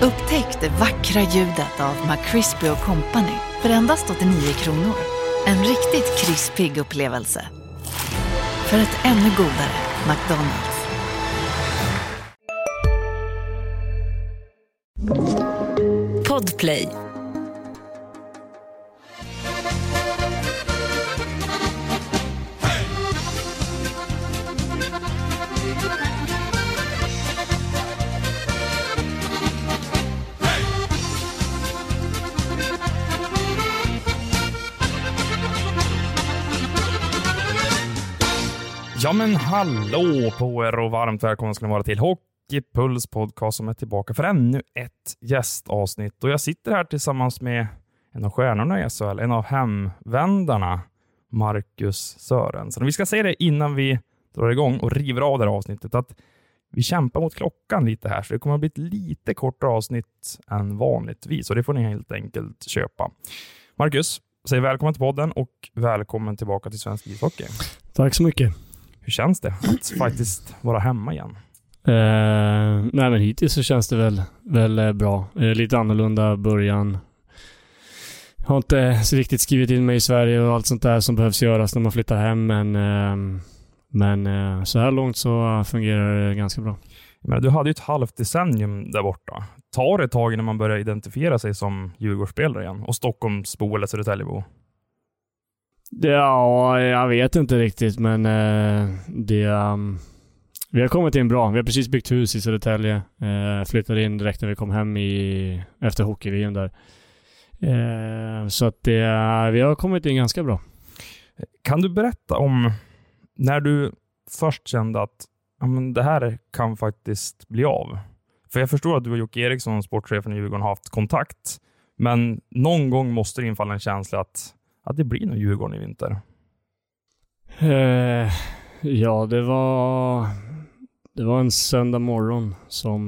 Upptäck det vackra ljudet av McCrispy & Company för endast 89 kronor. En riktigt krispig upplevelse. För ett ännu godare McDonald's. Podplay. Ja men hallå på er och varmt välkomna ska ni vara till Hockeypuls podcast som är tillbaka för ännu ett gästavsnitt. Och jag sitter här tillsammans med en av stjärnorna i SHL, en av hemvändarna, Marcus Sörensen. Och vi ska säga det innan vi drar igång och river av det här avsnittet att vi kämpar mot klockan lite här, så det kommer att bli ett lite kortare avsnitt än vanligtvis. Och det får ni helt enkelt köpa. Marcus, säg välkommen till podden och välkommen tillbaka till Svensk ishockey. Tack så mycket. Hur känns det att faktiskt vara hemma igen? Nej men hittills så känns det väl bra. Lite annorlunda början. Jag har inte så riktigt skrivit in mig i Sverige och allt sånt där som behövs göras när man flyttar hem. Men så här långt så fungerar det ganska bra. Men du hade ju ett halvt decennium där borta. Tar det ett tag när man börjar identifiera sig som Djurgårdsspelare igen? Och Stockholmsbo eller Södertäljebo? Ja, jag vet inte riktigt, men vi har kommit in bra. Vi har precis byggt hus i Södertälje. Flyttade in direkt när vi kom hem efter hockey-VM där. Så att vi har kommit in ganska bra. Kan du berätta om när du först kände att det här kan faktiskt bli av? För jag förstår att du och Jocke Eriksson, sportchefen i Djurgården, har haft kontakt. Men någon gång måste det infalla en känsla att det blir nog Djurgården i vinter. Ja, det var en söndag morgon som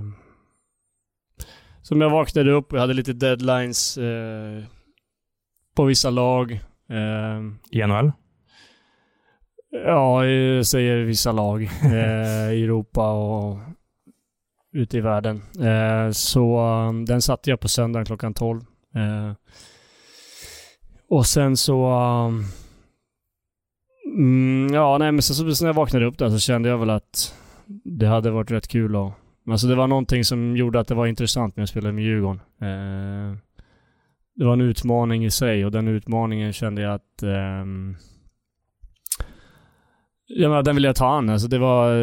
jag vaknade upp. Jag hade lite deadlines på vissa lag. I NHL? Ja, jag säger vissa lag i Europa och ute i världen. Så den satte jag på söndagen klockan 12. Och sen så men så när jag vaknade upp där så kände jag väl att det hade varit rätt kul alltså det var någonting som gjorde att det var intressant när jag spelade med Djurgården. Det var en utmaning i sig och den utmaningen kände jag att den ville jag ta an. Alltså det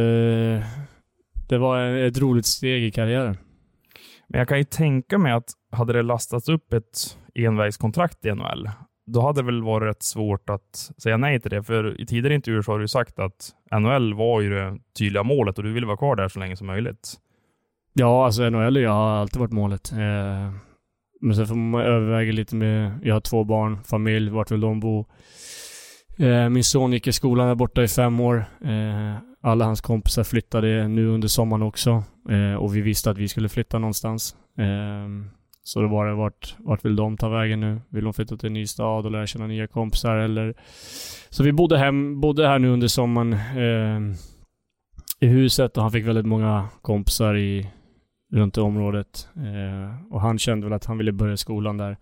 var ett roligt steg i karriären. Men jag kan ju tänka mig att hade det lastats upp ett envägskontrakt i NHL, då hade det väl varit rätt svårt att säga nej till det. För i tidigare intervjuer så har du sagt att NHL var ju det tydliga målet och du ville vara kvar där så länge som möjligt. Ja, alltså NHL har alltid varit målet. Men sen får man överväga lite med... Jag har 2 barn, familj, vart vill de bo? Min son gick i skolan där borta i 5 år. Alla hans kompisar flyttade nu under sommaren också. Och vi visste att vi skulle flytta någonstans. Så då var det vart vill de ta vägen nu? Vill de flytta till en ny stad och lära känna nya kompisar? Eller... Så vi bodde här nu under sommaren i huset och han fick väldigt många kompisar runt i området. Och han kände väl att han ville börja skolan där.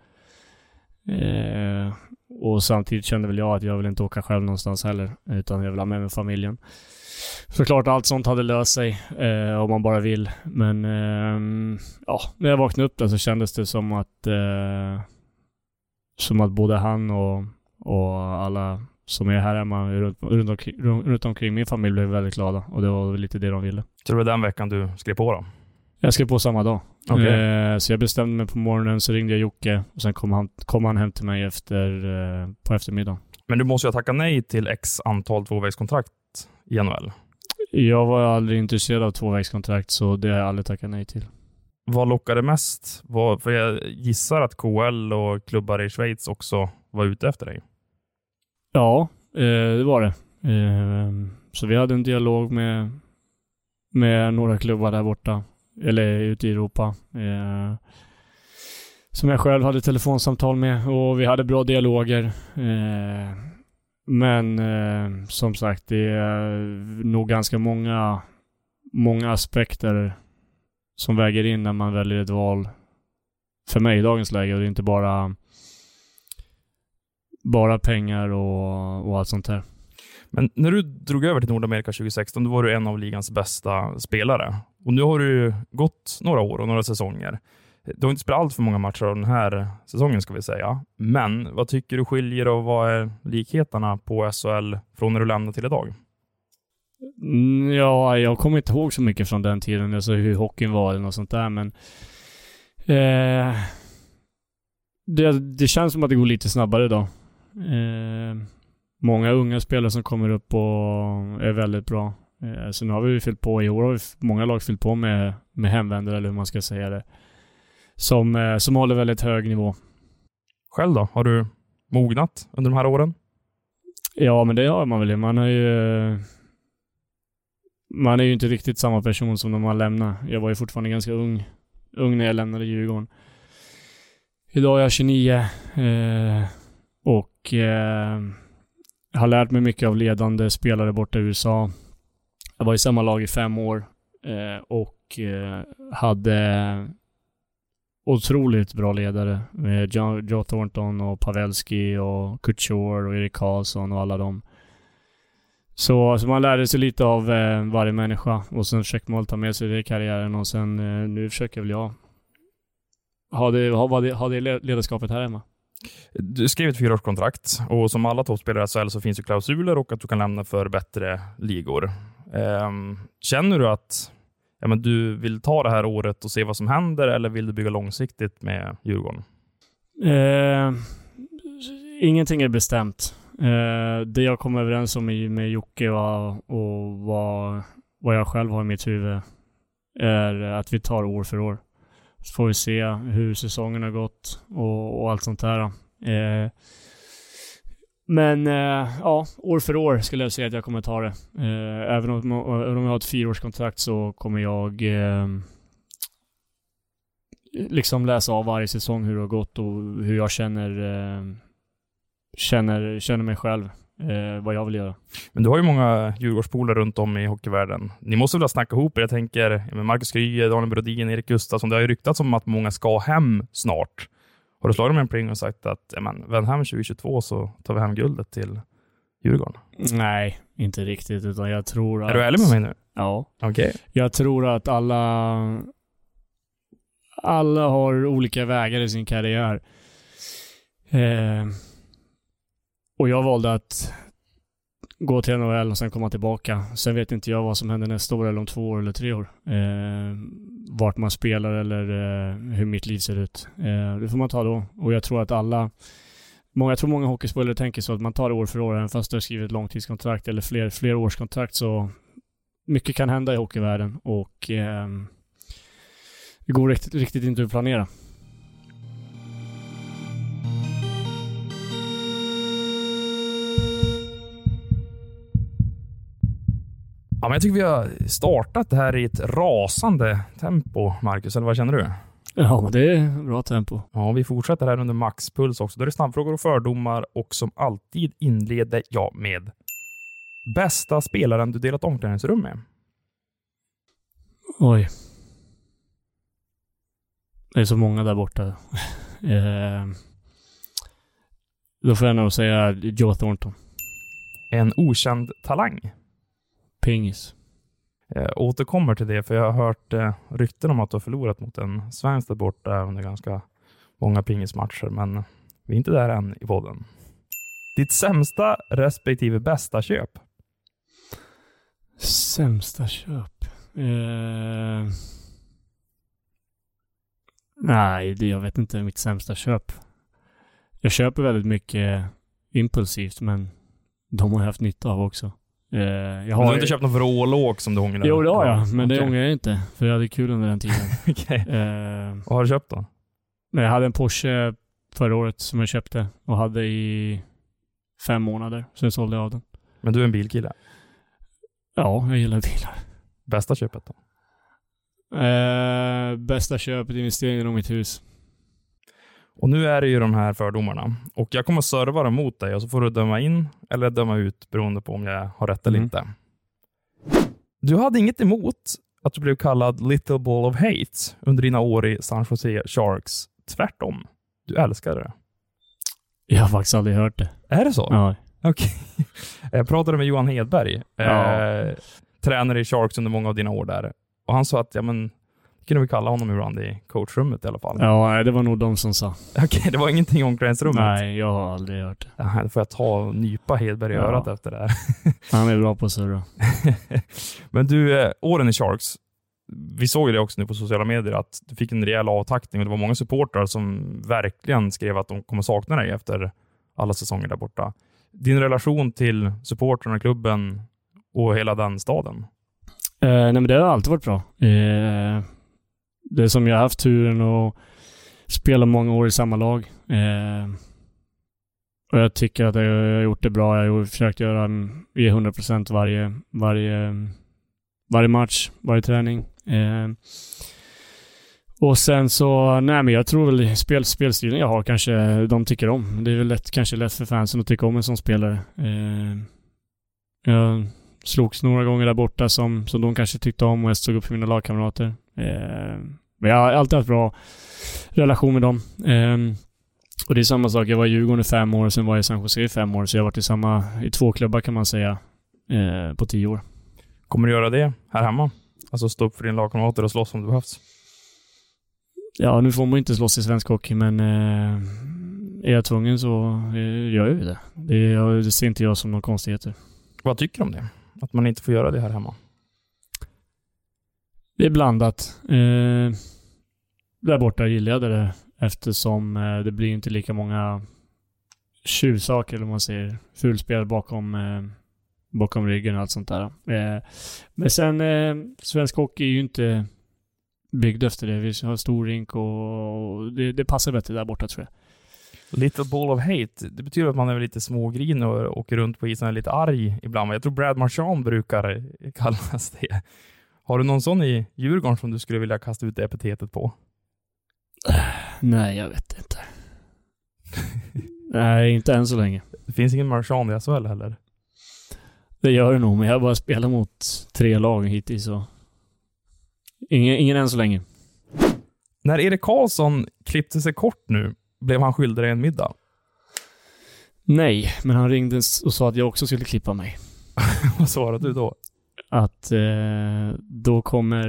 Och samtidigt kände väl jag att jag vill inte åka själv någonstans heller, utan jag vill ha med familjen. Såklart allt sånt hade löst sig om man bara vill. Men när jag vaknade upp där så kändes det som att både han och alla som är här hemma runt omkring min familj blev väldigt glada. Och det var lite det de ville. Så det var den veckan du skrev på då? Jag skrev på samma dag. Okay. Så jag bestämde mig på morgonen, så ringde jag Jocke och sen kom han hem till mig på eftermiddagen. Men du måste ju ha tackat nej till x antal tvåvägskontrakt i NHL. Jag var aldrig intresserad av tvåvägskontrakt, så det har jag aldrig tackat nej till. Vad lockade mest? För jag gissar att KL och klubbar i Schweiz också var ute efter dig. Ja, det var det. Så vi hade en dialog med några klubbar där borta, eller ute i Europa. Som jag själv hade telefonsamtal med, och vi hade bra dialoger. Men som sagt, det är nog ganska många aspekter som väger in när man väljer ett val för mig i dagens läge. Och det är inte bara pengar och allt sånt här. Men när du drog över till Nordamerika 2016, då var du en av ligans bästa spelare. Och nu har du gått några år och några säsonger. Du har inte spelat allt för många matcher av den här säsongen, ska vi säga. Men vad tycker du skiljer och vad är likheterna på SHL från när du lämnade till idag? Ja, jag kommer inte ihåg så mycket från den tiden, alltså hur hockeyn var eller något sånt där, men det känns som att det går lite snabbare idag. Många unga spelare som kommer upp och är väldigt bra. Så nu har vi fyllt på i år, har många lag fyllt på med hemvändare, eller hur man ska säga det, som håller väldigt hög nivå. Själv då? Har du mognat under de här åren? Ja, men det har man väl. Man är ju inte riktigt samma person som när man lämnar. Jag var ju fortfarande ganska ung när jag lämnade Djurgården. Idag är jag 29 och har lärt mig mycket av ledande spelare borta i USA. Jag var i samma lag i 5 år och hade otroligt bra ledare med Joe Thornton och Pavelski och Couture och Erik Karlsson och alla dem. Så man lärde sig lite av varje människa och sen försökte man ta med sig det i karriären, och sen nu försöker väl jag ha det ledarskapet här hemma. Du skrev ett 4-årskontrakt, och som alla toppspelare i SHL så finns ju klausuler och att du kan lämna för bättre ligor. Känner du att du vill ta det här året och se vad som händer, eller vill du bygga långsiktigt med Djurgården? Ingenting är bestämt. Det jag kom överens om med Jocke och vad jag själv har i mitt huvud är att vi tar år för år. Så får vi se hur säsongen har gått och allt sånt där. Men år för år skulle jag säga att jag kommer ta det. Även om jag har ett 4-årskontrakt så kommer jag liksom läsa av varje säsong hur det har gått och hur jag känner mig själv, vad jag vill göra. Men du har ju många Djurgårdspolare runt om i hockeyvärlden. Ni måste väl snacka ihop er? Jag tänker med Marcus Krye, Daniel Brodin, Erik Gustafsson. Det har ju ryktats om att många ska hem snart. Har du slagit med en pling och sagt att vänd hem 2022 så tar vi hem guldet till Djurgården? Nej, inte riktigt, utan jag tror att... Är du ärlig med mig nu? Ja. Okej. Jag tror att alla har olika vägar i sin karriär. Och jag valde att gå till NHL och sen komma tillbaka. Sen vet inte jag vad som händer nästa år eller om 2 år eller 3 år. Vart man spelar eller hur mitt liv ser ut. Det får man ta då. Och jag tror att jag tror många hockeyspelare tänker så att man tar det år för år. Även fast du har skrivit ett långtidskontrakt eller fler årskontrakt, så mycket kan hända i hockeyvärlden. Och det går riktigt inte att planera. Ja, men jag tycker vi har startat det här i ett rasande tempo, Marcus. Eller vad känner du? Ja, men det är bra tempo. Ja, vi fortsätter här under maxpuls också. Då är det snabbfrågor och fördomar, och som alltid inleder jag med bästa spelaren du delat omklädningsrum med. Oj. Det är så många där borta. Då får jag nog säga Joe Thornton. En okänd talang. Pingis. Jag återkommer till det, för jag har hört rykten om att du har förlorat mot en svensk där borta under ganska många pingismatcher, men vi är inte där än i podden. Ditt sämsta respektive bästa köp? Sämsta köp? Nej, jag vet inte mitt sämsta köp. Jag köper väldigt mycket impulsivt, men de har jag haft nytta av också. Du har inte köpt någon vrålåk som du ångrar? Jo, det har jag, men det ångrar jag inte, för jag hade kul under den tiden. Okay. Vad har du köpt då? Jag hade en Porsche förra året som jag köpte och hade i 5 månader, sen sålde jag av den. Men du är en bilkille? Ja, jag gillar bilar. Bästa köpet då? Bästa köpet, investeringen i mitt hus. Och nu är det ju de här fördomarna. Och jag kommer att serva dem mot dig, och så får du döma in eller döma ut beroende på om jag har rätt eller inte. Du hade inget emot att du blev kallad Little Ball of Hate under dina år i San Jose Sharks. Tvärtom. Du älskade det. Jag har faktiskt aldrig hört det. Är det så? Ja. Okej. Jag pratade med Johan Hedberg, tränare i Sharks under många av dina år där. Och han sa att, kunde vi kalla honom ibland i coachrummet i alla fall. Ja, det var nog de som sa. Okej, det var ingenting i omklädningsrummet. Nej, jag har aldrig hört det. Ja, då får jag ta och nypa Hedberg i örat efter det här. Han är bra på surra. Men du, åren i Sharks, vi såg det också nu på sociala medier att du fick en rejäl avtackning och det var många supportrar som verkligen skrev att de kommer sakna dig efter alla säsonger där borta. Din relation till supportrarna, klubben och hela den staden? Nej, men det har alltid varit bra. Det är som jag har haft turen att spela många år i samma lag. Och jag tycker att jag har gjort det bra. Jag har försökt ge 100% varje match, varje träning. Och sen så, men jag tror väl spelstilen jag har kanske de tycker om. Det är väl kanske lätt för fansen att tycka om en sån spelare. Jag slogs några gånger där borta som de kanske tyckte om och jag stod upp för mina lagkamrater. Men jag har alltid haft bra relation med dem. Och det är samma sak, jag var i Djurgården i 5 år och sen var jag i San Jose i 5 år, så jag har varit i 2 klubbar kan man säga på 10 år. Kommer du göra det här hemma? Alltså stå upp för din lagkamrater och slåss om det behövs? Ja, nu får man inte slåss i svensk hockey, men är jag tvungen så gör jag det. Det ser inte jag som någon konstigheter. Vad tycker du om det? Att man inte får göra det här hemma? Det är blandat. Där borta gillar jag det eftersom det blir inte lika många tjuvsaker, eller man säger, fulspel bakom ryggen och allt sånt där. Men sen svensk hockey är ju inte byggd efter det. Vi har stor rink och det passar bättre där borta, tror jag. Little Ball of Hate, det betyder att man är lite smågrin och åker runt på isen och är lite arg ibland. Jag tror Brad Marchand brukar kallas det. Har du någon sån i Djurgården som du skulle vilja kasta ut epitetet på? Nej, jag vet inte. Nej, inte än så länge. Det finns ingen Marchand i SHL heller? Det gör det nog, men jag har bara spelat mot 3 lag hittills, så ingen än så länge. När Erik Karlsson klippte sig kort nu, blev han skyldig dig en middag? Nej, men han ringde och sa att jag också skulle klippa mig. Vad svarade du då? Att då kommer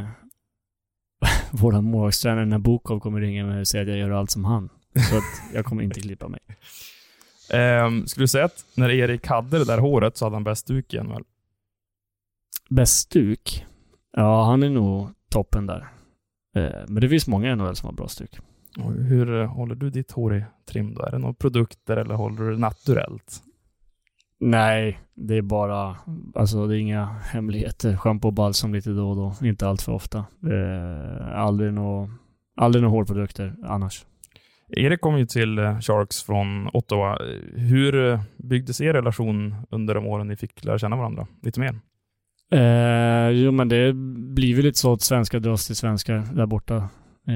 våran målvaktstränare Nabokov kommer ringa mig och säga att jag gör allt som han. Så att jag kommer inte klippa mig. Skulle du säga att när Erik hade det där håret så hade han bäst stuk igen, väl? Bäst stuk? Ja, han är nog toppen där. Men det finns många NHL som har bra stuk. Och hur håller du ditt hår i trim då? Är det några produkter eller håller du det naturellt? Nej, det är bara, alltså det är inga hemligheter. Shampoo och balsam lite då och då, inte allt för ofta. Aldrig några hårprodukter annars. Erik kom ju till Sharks från Ottawa. Hur byggdes er relation under de åren ni fick lära känna varandra lite mer? Jo, men det blir väl lite så att svenskar dras till svenskar där borta.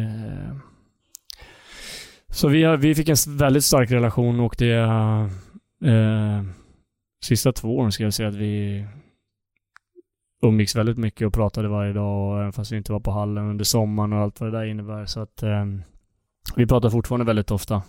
Så vi fick en väldigt stark relation, och det sista 2 åren ska jag säga att vi umgicks väldigt mycket och pratade varje dag, även fast vi inte var på hallen under sommaren och allt vad det där innebär. Så att vi pratar fortfarande väldigt ofta.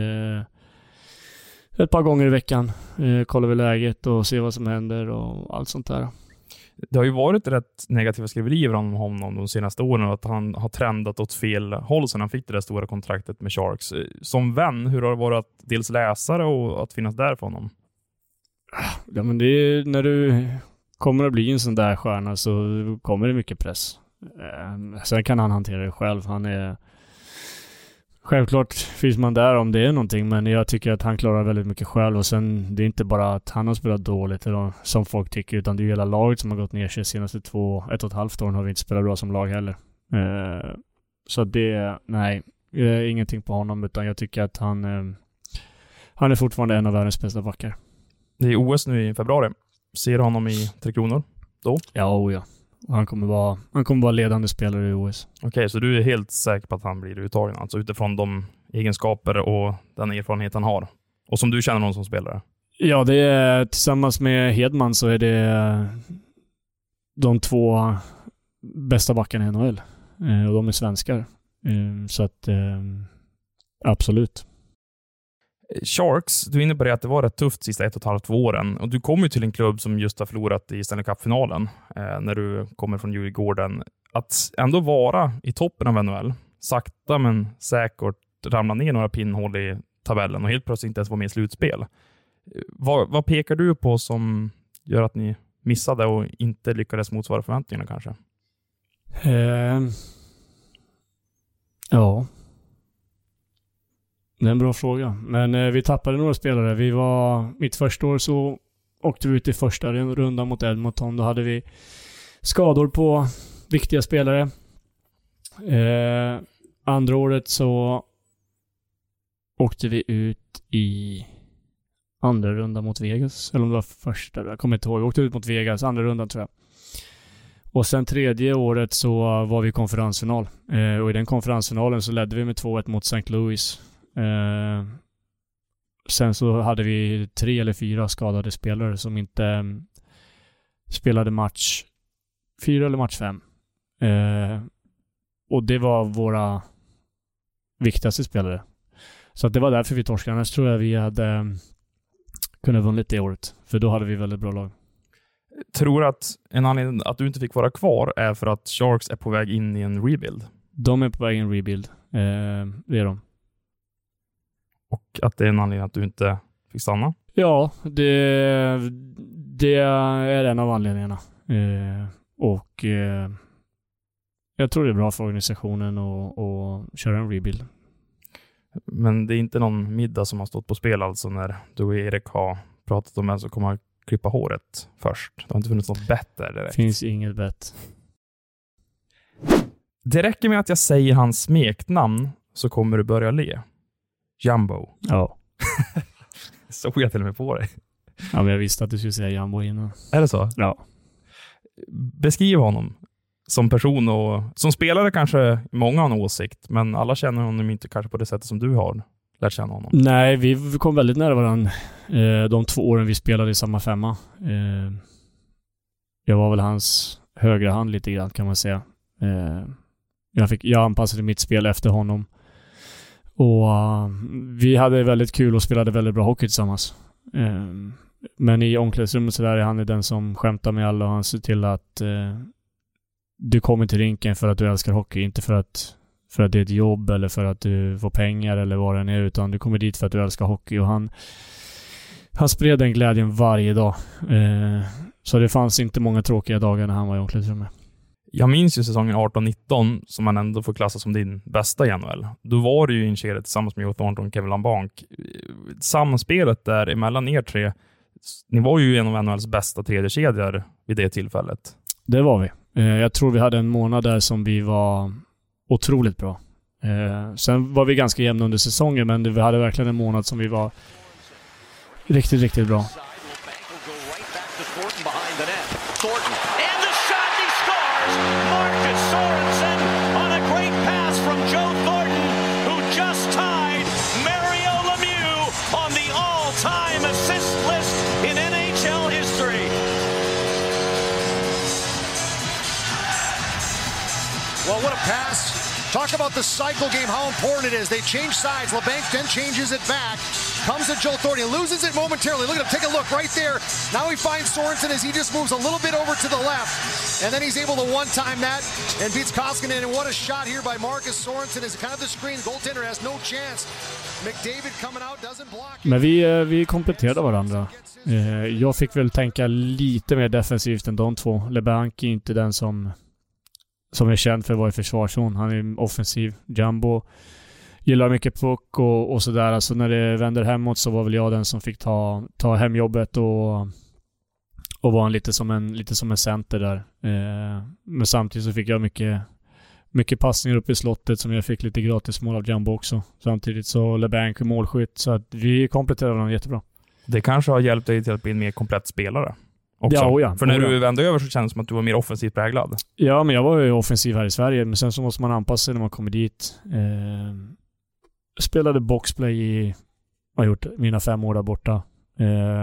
Ett par gånger i veckan kollar vi läget och ser vad som händer och allt sånt där. Det har ju varit rätt negativa skriverier om honom de senaste åren, och att han har trendat åt fel håll sedan han fick det där stora kontraktet med Sharks. Som vän, hur har det varit att dels läsare och att finnas där för honom? Ja, men det är, när du kommer att bli en sån där stjärna så kommer det mycket press. Sen kan han hantera det själv. Han är... Självklart finns man där om det är någonting, men jag tycker att han klarar väldigt mycket själv. Och sen, det är inte bara att han har spelat dåligt eller som folk tycker, utan det är ju hela laget som har gått ner sig de senaste 1,5 åren har vi inte spelat bra som lag heller. Så det, nej, ingenting på honom, utan jag tycker att han är fortfarande en av världens bästa backar. Det är OS nu i februari. Ser du honom i 3 Kronor då? Ja. Han kommer vara ledande spelare i OS. Okej, så du är helt säker på att han blir uttagen, alltså utifrån de egenskaper och den erfarenhet han har? Och som du känner någon som spelare? Ja, det är tillsammans med Hedman så är det de 2 bästa backarna i NHL. Och de är svenskar. Så att absolut. Sharks, du är inne på det att det var rätt tufft sista 1,5-2 åren. Och du kommer ju till en klubb som just har förlorat i Stanley Cup-finalen när du kommer från Djurgården. Att ändå vara i toppen av NHL, sakta men säkert ramla ner några pinnhål i tabellen och helt plötsligt inte ens vara med i slutspel. Vad pekar du på som gör att ni missade och inte lyckades motsvara förväntningarna kanske? Ja. Det är en bra fråga. Men vi tappade några spelare. Mitt första år så åkte vi ut i första rundan mot Edmonton. Då hade vi skador på viktiga spelare. Andra året så åkte vi ut i andra rundan mot Vegas. Eller om det var första. Jag kommer inte ihåg. Vi åkte ut mot Vegas. Andra rundan tror jag. Och sen tredje året så var vi i konferensfinal. Och i den konferensfinalen så ledde vi med 2-1 mot St. Louis. Sen så hade vi 3 eller 4 skadade spelare som inte spelade match 4 eller match 5. Och det var våra viktigaste spelare. Så att det var därför vi torskade. Annars tror jag vi hade kunnat vunnit det året. För då hade vi väldigt bra lag. Tror du att en anledning att du inte fick vara kvar är för att Sharks är på väg in i en rebuild? De är på väg in i en rebuild. Det är de. Och att det är en anledning att du inte fick stanna? Ja, det är en av anledningarna. Jag tror det är bra för organisationen att köra en rebuild. Men det är inte någon middag som har stått på spel alltså när du och Erik har pratat om vem som kommer att klippa håret först? Det har inte funnits något bett där direkt. Finns inget bett. Det räcker med att jag säger hans smeknamn så kommer du börja le. Jumbo. Ja. Såg jag till och med på dig. Ja, men jag visste att du skulle säga Jumbo innan. Är det så? Ja. Beskriv honom som person och som spelare kanske många har en åsikt, men alla känner honom inte kanske på det sättet som du har lärt känna honom. Nej, vi kom väldigt nära varandra de 2 åren vi spelade i samma femma. Jag var väl hans högra hand lite grann kan man säga. Jag anpassade mitt spel efter honom. Och vi hade väldigt kul och spelade väldigt bra hockey tillsammans. Men i omklädningsrummet så där är han den som skämtar med alla och han ser till att du kommer till rinken för att du älskar hockey, inte för att det är ett jobb eller för att du får pengar eller vad det än är, utan du kommer dit för att du älskar hockey och han spred den glädjen varje dag. Så det fanns inte många tråkiga dagar när han var i omklädningsrummet. Jag minns ju säsongen 18-19 som man ändå får klassa som din bästa i NHL. Då var du ju i en kedja tillsammans med Joe Thornton och Kevin LeBlanc. Samspelet där emellan er tre, ni var ju en av NHLs bästa tredje kedjor vid det tillfället. Det var vi. Jag tror vi hade en månad där som vi var otroligt bra. Sen var vi ganska jämna under säsongen, men vi hade verkligen en månad som vi var riktigt, riktigt bra. Marcus Sorensen on a great pass from Joe Thornton, who just tied Mario Lemieux on the all-time assist list in NHL history. Well, what a pass. Talk about the cycle game, how important it is. They change sides. LeBlanc then changes it back. Comes to Joe Thornton. He loses it momentarily. Look at him. Take a look right there. Now he finds Sorensen as he just moves a little bit over to the left. And then he's able to one-time that and beats Koskinen. And what a shot here by Marcus Sorensen. Is kind of the screen. Goaltender has no chance. McDavid coming out, doesn't block. Men vi kompletterade varandra. Jag fick väl tänka lite mer defensivt än de två. LeBlanc är inte den som är känd för att vara i försvarszon. Han är offensiv. Jumbo gillar mycket puck och sådär. Alltså när det vänder hemåt så var väl jag den som fick ta hemjobbet och var lite som en center där. Men samtidigt så fick jag mycket passningar upp i slottet som jag fick lite gratis mål av Jumbo också. Samtidigt så LeBlanc och målskytt, så att vi kompletterade varandra jättebra. Det kanske har hjälpt dig till att bli en mer komplett spelare också. Ja. För när du vände över så kändes det som att du var mer offensivt präglad. Ja, men jag var ju offensiv här i Sverige, men sen så måste man anpassa sig när man kommer dit. Spelade boxplay i mina 5 år där borta.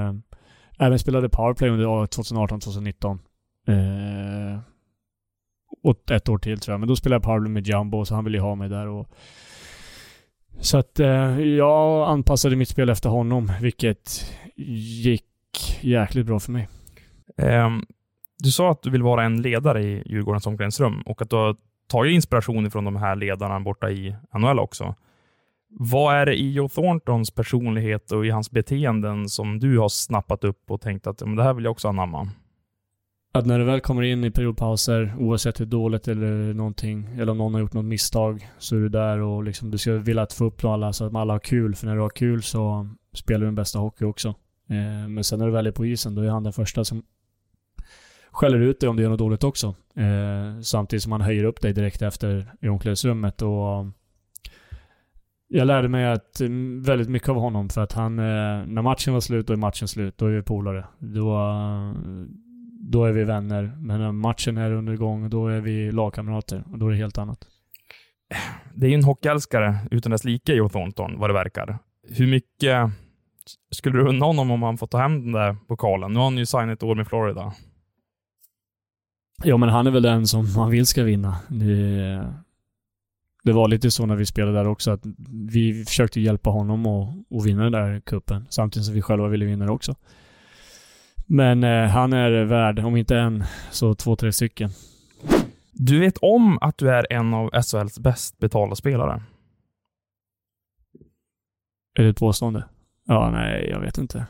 Även spelade powerplay under 2018-2019. och 1 år till tror jag. Men då spelade Pablo med Jumbo, så han ville ha mig där. Så att jag anpassade mitt spel efter honom, vilket gick jäkligt bra för mig. Du sa att du vill vara en ledare i Djurgårdens omklädningsrum och att du har tagit inspiration från de här ledarna borta i NHL också. Vad är det i Joe Thorntons personlighet och i hans beteenden som du har snappat upp och tänkt att det här vill jag också anamma? Att när du väl kommer in i periodpauser, oavsett hur dåligt eller någonting, eller om någon har gjort något misstag, så är du där och liksom, du ska vilja att få upp alla så att alla har kul. För när du har kul så spelar du den bästa hockey också. Men sen när du väl är på isen, då är han den första som skäller ut dig om det gör något dåligt också. Samtidigt som han höjer upp dig direkt efter i omklädningsrummet. Och jag lärde mig att väldigt mycket av honom, för att han, när matchen var slut, då är matchen slut. Då är vi polare. Då är vi vänner. Men när matchen är under gång, då är vi lagkamrater. Och då är det helt annat. Det är ju en hockeyälskare utan dess like, Joe Thornton, vad det verkar. Hur mycket skulle du unna honom om han får ta hem den där pokalen? Nu har han ju signat ett år med Florida. Ja, men han är väl den som man vill ska vinna. Det var lite så när vi spelade där också, att vi försökte hjälpa honom att vinna den där kuppen, samtidigt som vi själva ville vinna det också. Men han är värd, om inte en, så 2-3 stycken. Du vet om att du är en av SHLs bäst betalda spelare? Är det ett påstående? Ja, nej, jag vet inte.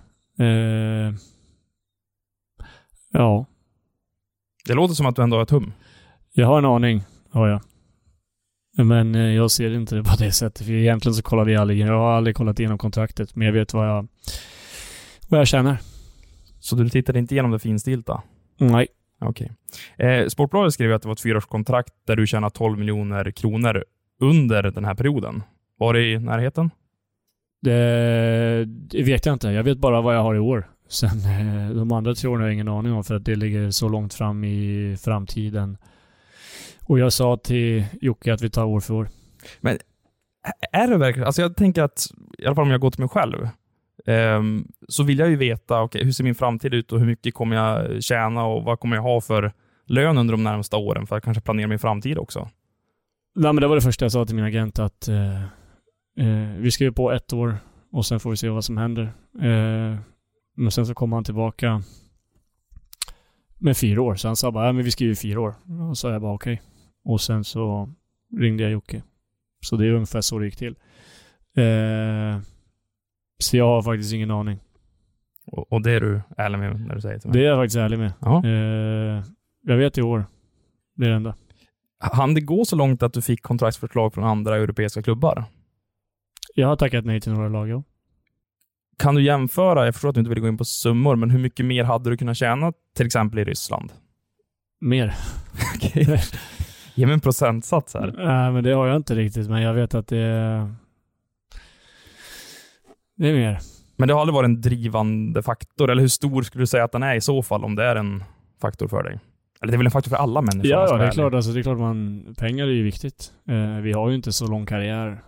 Ja. Det låter som att du ändå har ett hum. Jag har en aning, har jag. Men jag ser inte det på det sättet. För egentligen så kollar vi aldrig. Jag har aldrig kollat igenom kontraktet. Men jag vet vad jag känner. Så du tittade inte igenom det finstilta? Nej. Okej. Sportbladet skrev att det var ett 4-årskontrakt där du tjänar 12 miljoner kronor under den här perioden. Var det i närheten? Det vet jag inte. Jag vet bara vad jag har i år. Sen de andra 3 åren har jag ingen aning om, för att det ligger så långt fram i framtiden. Och jag sa till Jocke att vi tar år för år. Men är det verkligen? Alltså jag tänker att, i alla fall om jag går till mig själv, så vill jag ju veta hur ser min framtid ut och hur mycket kommer jag tjäna och vad kommer jag ha för lön under de närmsta åren för att kanske planera min framtid också. Nej, men det var det första jag sa till min agent, att vi skriver på 1 år och sen får vi se vad som händer. Men sen så kom han tillbaka med 4 år. Så han sa bara, men vi skriver 4 år. Och så jag bara okej. Och sen så ringde jag Jocke. Så det är ungefär så det gick till. Så jag har faktiskt ingen aning. Och det är du ärlig med när du säger till mig? Det är jag faktiskt ärlig med. Jag vet i år. Det är det enda. Han det gå så långt att du fick kontraktsförslag från andra europeiska klubbar? Jag har tackat nej till några lag, ja. Kan du jämföra, jag förstår att du inte vill gå in på summor, men hur mycket mer hade du kunnat tjäna till exempel i Ryssland? Mer. Okej. Ge mig en procentsats här. Nej, men det har jag inte riktigt, men jag vet att det är mer. Men det har aldrig varit en drivande faktor, eller hur stor skulle du säga att den är i så fall, om det är en faktor för dig? Eller det är väl en faktor för alla människor? Ja, det är klart. Alltså, det är klart pengar är ju viktigt. Vi har ju inte så lång karriär.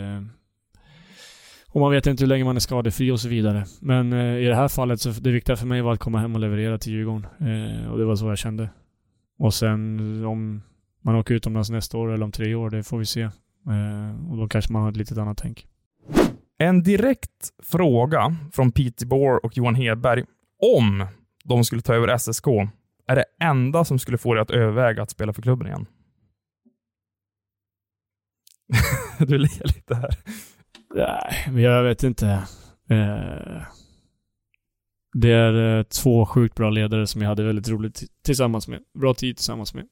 Och man vet inte hur länge man är skadefri och så vidare. Men i det här fallet så det viktiga för mig var att komma hem och leverera till Djurgården. Och det var så jag kände. Och sen om man åker utomlands nästa år eller om 3 år, det får vi se. Och då kanske man har ett litet annat tänk. En direkt fråga från Peter Bohr och Johan Hedberg. Om de skulle ta över SSK, är det enda som skulle få dig att överväga att spela för klubben igen? Du ler lite här. Nej, men jag vet inte. Det är 2 sjukt bra ledare som jag hade väldigt roligt tillsammans med. Bra tid tillsammans med.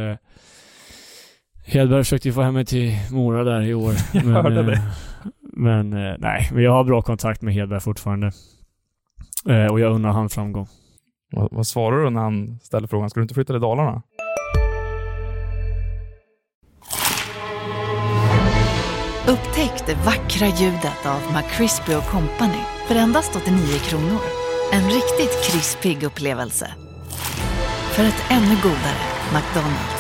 Hedberg försökte ju få hem mig till Mora där i år. Jag hörde det. Men nej, men jag har bra kontakt med Hedberg fortfarande. Och jag undrar han framgång. Vad svarar du när han ställer frågan? Ska du inte flytta till Dalarna? Upptäck det vackra ljudet av McCrispy & Company för endast 89 kronor. En riktigt krispig upplevelse. För ett ännu godare McDonald's.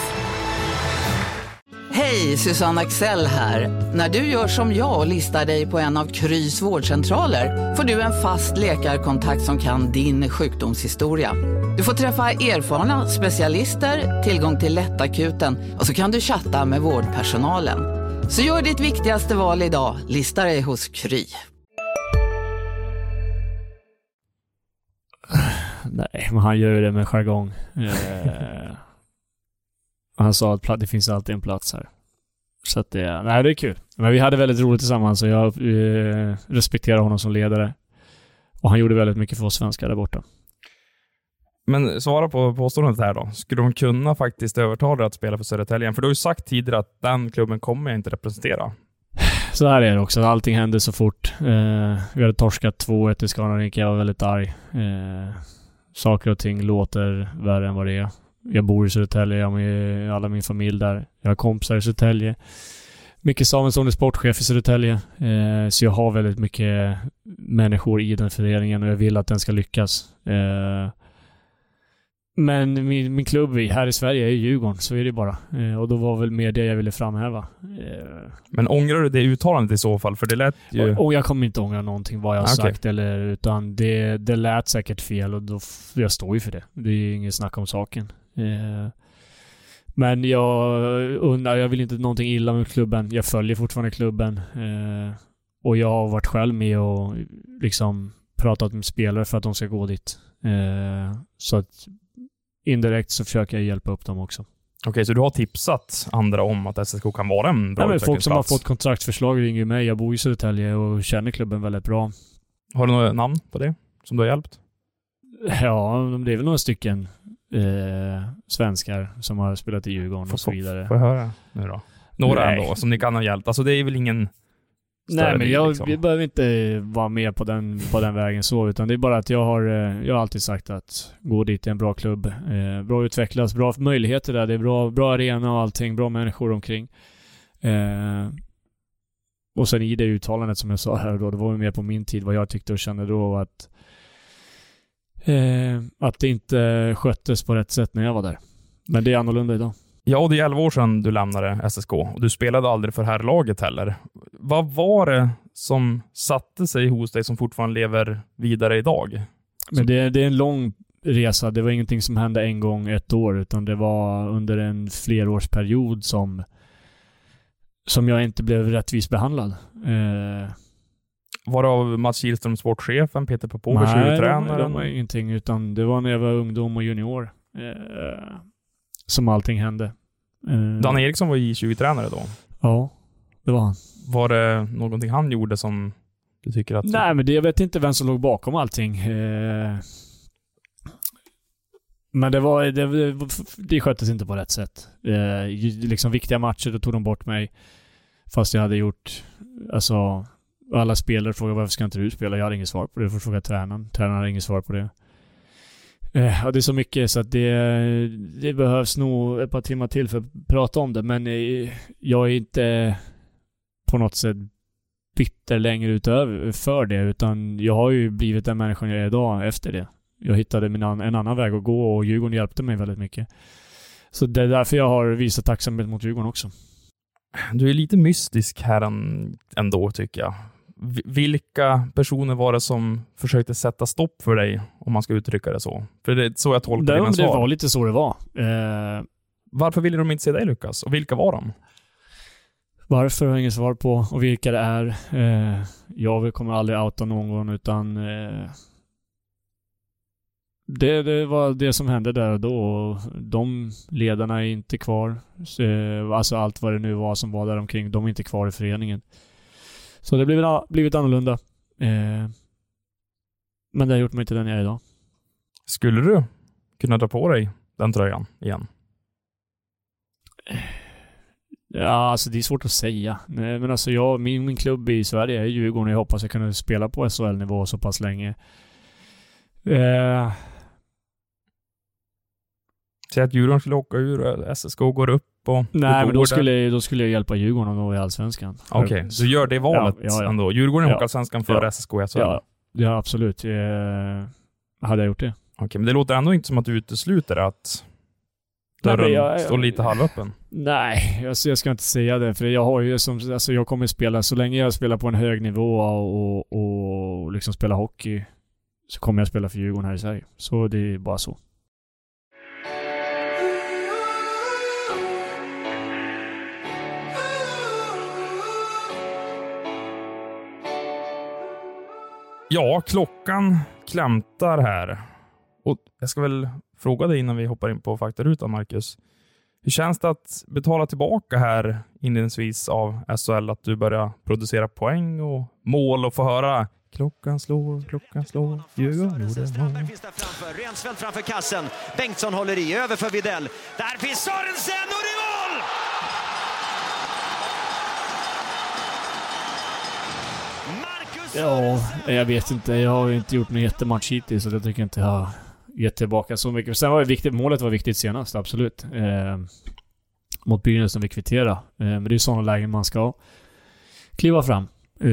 Hej, Susanne Axel här. När du gör som jag och listar dig på en av Krys vårdcentraler får du en fast läkarkontakt som kan din sjukdomshistoria. Du får träffa erfarna specialister, tillgång till lättakuten och så kan du chatta med vårdpersonalen. Så gör ditt viktigaste val idag, lista dig hos Kry. Nej, men han gör ju det med jargong. Han sa att det finns alltid en plats här. Så att det är kul. Men vi hade väldigt roligt tillsammans och jag respekterar honom som ledare. Och han gjorde väldigt mycket för oss svenskar där borta. Men svara på påståendet här då. Skulle de kunna faktiskt övertala dig att spela för Södertälje? För du har ju sagt tidigare att den klubben kommer jag inte representera. Så här är det också. Allting hände så fort. Vi hade torskat 2-1 i Skanarink. Jag var väldigt arg. Saker och ting låter värre än vad det är. Jag bor i Södertälje. Jag har med alla min familj där. Jag har kompisar i Södertälje. Micke Samuelsson är sportchef i Södertälje. Så jag har väldigt mycket människor i den föreningen och jag vill att den ska lyckas. Men min klubb här i Sverige är Djurgården, så är det bara. Och då var väl mer det jag ville framhäva. Men ångrar du det uttalandet i så fall? För det lät ju... Och jag kommer inte ångra någonting vad jag har sagt, utan det lät säkert fel och då jag står ju för det. Det är inget snack om saken. Men jag vill inte någonting illa med klubben. Jag följer fortfarande klubben. Och jag har varit själv med och liksom pratat med spelare för att de ska gå dit. Så att indirekt så försöker jag hjälpa upp dem också. Okej, så du har tipsat andra om att SSK kan vara en bra utvecklingsplats? Folk som har fått kontraktförslag ringer mig. Jag bor i Södertälje och känner klubben väldigt bra. Har du några namn på det som du har hjälpt? Ja, det är väl några stycken svenskar som har spelat i Djurgården och så vidare. Får jag höra nu då? Några ändå som ni kan ha hjälpt. Alltså det är väl ingen... Nej, men vi behöver inte vara med på den vägen så, utan det är bara att jag har alltid sagt att gå dit är en bra klubb, bra utvecklas, bra möjligheter där, det är bra arena och allting, bra människor omkring. Och sen i det uttalandet som jag sa här då, det var mer på min tid vad jag tyckte och kände då att det inte sköttes på rätt sätt när jag var där. Men det är annorlunda idag. Ja, och det är 11 år sedan du lämnade SSK och du spelade aldrig för herrlaget heller. Vad var det som satte sig hos dig som fortfarande lever vidare idag? Men det är en lång resa. Det var ingenting som hände en gång ett år, utan det var under en flerårsperiod som jag inte blev rättvist behandlad. Var det av Mats Kihlström, sportchefen, Peter Popovic, tränaren? Nej, det var ingenting, utan det var när jag var ungdom och junior som allting hände. Dan Eriksson var ju 20-tränare då. Ja, det var han. Var det någonting han gjorde som du tycker att... Nej, men jag vet inte vem som låg bakom allting. Men det sköttes inte på rätt sätt. Liksom viktiga matcher, då tog de bort mig. Fast jag hade gjort... Alltså, alla spelare frågade varför ska inte du spela? Jag hade inget svar på det. Du får fråga tränaren. Tränaren hade inget svar på det. Ja, det är så mycket så att det behövs nog ett par timmar till för att prata om det. Men jag är inte på något sätt bitter längre utöver för det, utan jag har ju blivit den människan jag är idag efter det. Jag hittade en annan väg att gå och Djurgården hjälpte mig väldigt mycket. Så det är därför jag har visat tacksamhet mot Djurgården också. Du är lite mystisk här ändå, tycker jag. Vilka personer var det som försökte sätta stopp för dig, om man ska uttrycka det så? För det är så jag tolkar dina svar. Det var lite så det var. Varför ville de inte se dig lyckas? Och vilka var de? Varför har jag inget svar på, och vilka det är. Jag kommer aldrig outa någon, utan det var det som hände där och då. Och de ledarna är inte kvar. Alltså allt vad det nu var som var där omkring, de är inte kvar i föreningen. Så det har blivit annorlunda. Men det har gjort mig till den jag är idag. Skulle du kunna dra på dig den tröjan igen? Ja, alltså det är svårt att säga. Men alltså min klubb i Sverige är Djurgården. Jag hoppas jag kunna spela på SHL-nivå så pass länge. Säg att Djurgården skulle åka ur, SSK går upp och... Nej, men då skulle jag hjälpa Djurgården och i Allsvenskan. Okej, så gör det valet ändå. Djurgården åker Allsvenskan för SSK i SHL. Ja, absolut. Hade jag gjort det. Okej, men det låter ändå inte som att du utesluter att dörren står lite halvöppen. Nej, alltså jag ska inte säga det. För jag har ju jag kommer spela, så länge jag spelar på en hög nivå och liksom spela hockey, så kommer jag spela för Djurgården här i Sverige. Så det är bara så. Ja, klockan klämtar här. Och jag ska väl fråga dig innan vi hoppar in på faktarutan, Marcus. Hur känns det att betala tillbaka här inledningsvis av SHL, att du börjar producera poäng och mål och få höra klockan slår, Djurgården gjorde mål. Finns där framför, Rensfeldt framför kassen. Bengtsson håller i, över för Widell. Där finns Sörensen och det är mål! Ja, jag vet inte. Jag har inte gjort någon jättematch hittills, så jag tycker inte jag har gett tillbaka så mycket. Sen var det viktigt, målet var viktigt senast, absolut. Mot Brynäs som vi kvitterade. Men det är sådana lägen man ska kliva fram.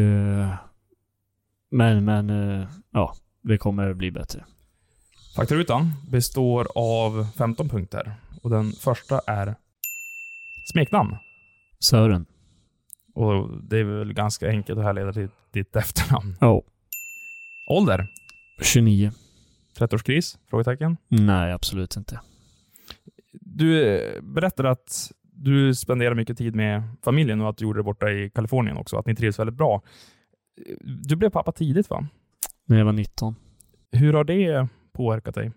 Men ja, det kommer bli bättre. Faktarutan består av 15 punkter. Och den första är smeknamn. Sören. Och det är väl ganska enkelt att härleda till ditt efternamn. Ja. Ålder? 29. 30-årskris? Frågetecken? Nej, absolut inte. Du berättade att du spenderar mycket tid med familjen och att du gjorde det borta i Kalifornien också. Att ni trivs väldigt bra. Du blev pappa tidigt, va? När jag var 19. Hur har det påverkat dig?